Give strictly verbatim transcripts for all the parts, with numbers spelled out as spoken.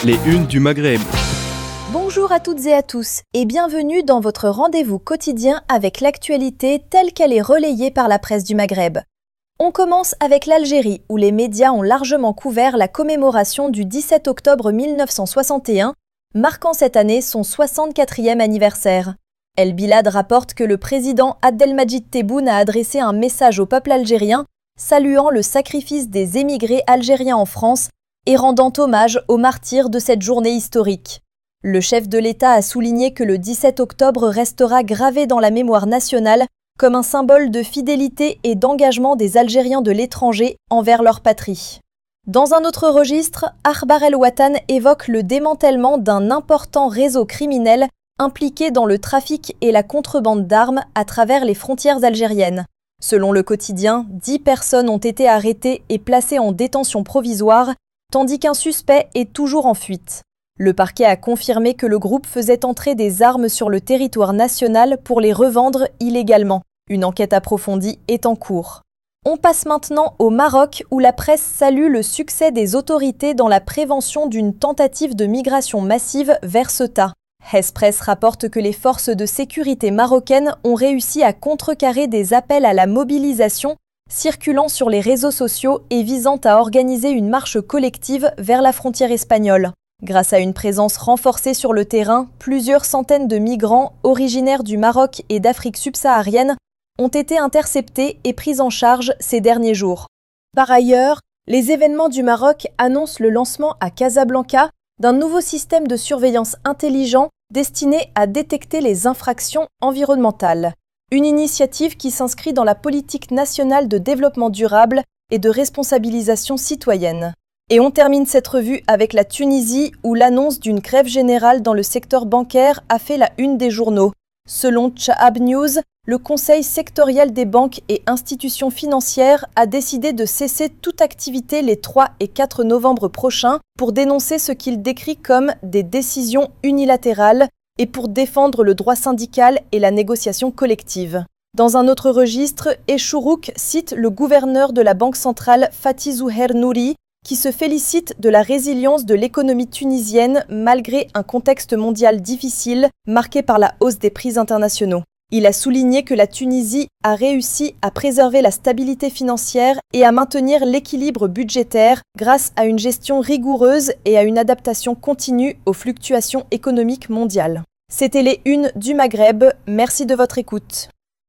Les unes du Maghreb. Bonjour à toutes et à tous et bienvenue dans votre rendez-vous quotidien avec l'actualité telle qu'elle est relayée par la presse du Maghreb. On commence avec l'Algérie où les médias ont largement couvert la commémoration du dix-sept octobre mille neuf cent soixante et un, marquant cette année son soixante-quatrième anniversaire. El Bilad rapporte que le président Abdelmadjid Tebboune a adressé un message au peuple algérien saluant le sacrifice des émigrés algériens en France et rendant hommage aux martyrs de cette journée historique. Le chef de l'État a souligné que le dix-sept octobre restera gravé dans la mémoire nationale comme un symbole de fidélité et d'engagement des Algériens de l'étranger envers leur patrie. Dans un autre registre, Akhbar El Watan évoque le démantèlement d'un important réseau criminel impliqué dans le trafic et la contrebande d'armes à travers les frontières algériennes. Selon le quotidien, dix personnes ont été arrêtées et placées en détention provisoire, tandis qu'un suspect est toujours en fuite. Le parquet a confirmé que le groupe faisait entrer des armes sur le territoire national pour les revendre illégalement. Une enquête approfondie est en cours. On passe maintenant au Maroc où la presse salue le succès des autorités dans la prévention d'une tentative de migration massive vers Ceuta. Hess-Press rapporte que les forces de sécurité marocaines ont réussi à contrecarrer des appels à la mobilisation circulant sur les réseaux sociaux et visant à organiser une marche collective vers la frontière espagnole. Grâce à une présence renforcée sur le terrain, plusieurs centaines de migrants originaires du Maroc et d'Afrique subsaharienne ont été interceptés et pris en charge ces derniers jours. Par ailleurs, les événements du Maroc annoncent le lancement à Casablanca d'un nouveau système de surveillance intelligent destiné à détecter les infractions environnementales. Une initiative qui s'inscrit dans la politique nationale de développement durable et de responsabilisation citoyenne. Et on termine cette revue avec la Tunisie où l'annonce d'une grève générale dans le secteur bancaire a fait la une des journaux. Selon Chahab News, le Conseil sectoriel des banques et institutions financières a décidé de cesser toute activité les trois et quatre novembre prochains pour dénoncer ce qu'il décrit comme des décisions unilatérales et pour défendre le droit syndical et la négociation collective. Dans un autre registre, Echourouk cite le gouverneur de la Banque centrale Fatih Zouher Nouri qui se félicite de la résilience de l'économie tunisienne malgré un contexte mondial difficile marqué par la hausse des prix internationaux. Il a souligné que la Tunisie a réussi à préserver la stabilité financière et à maintenir l'équilibre budgétaire grâce à une gestion rigoureuse et à une adaptation continue aux fluctuations économiques mondiales. C'était les unes du Maghreb. Merci de votre écoute.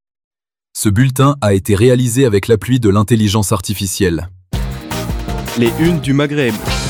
Ce bulletin a été réalisé avec l'appui de l'intelligence artificielle. Les unes du Maghreb.